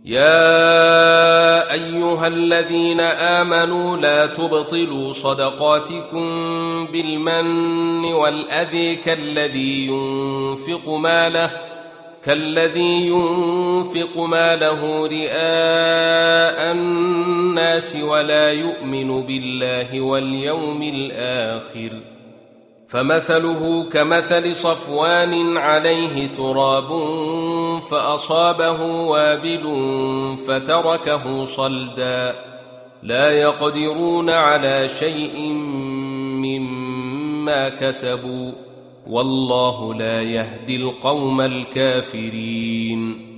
يا أيها الذين آمنوا لا تبطلوا صدقاتكم بالمن والأذى كالذي ينفق ماله رئاء الناس ولا يؤمن بالله واليوم الآخر، فمثله كمثل صفوان عليه تراب فأصابه وابل فتركه صلدا، لا يقدرون على شيء مما كسبوا، والله لا يهدي القوم الكافرين.